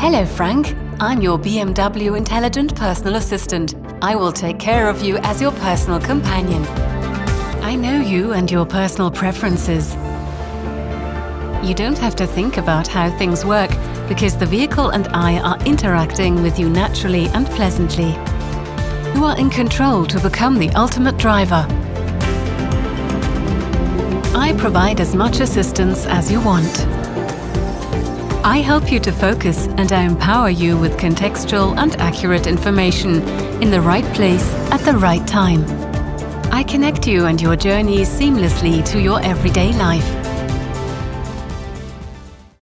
Hello, Frank. I'm your BMW Intelligent Personal Assistant. I will take care of you as your personal companion. I know you and your personal preferences. You don't have to think about how things work because the vehicle and I are interacting with you naturally and pleasantly. You are in control to become the ultimate driver. I provide as much assistance as you want. I help you to focus and I empower you with contextual and accurate information in the right place at the right time. I connect you and your journeys seamlessly to your everyday life.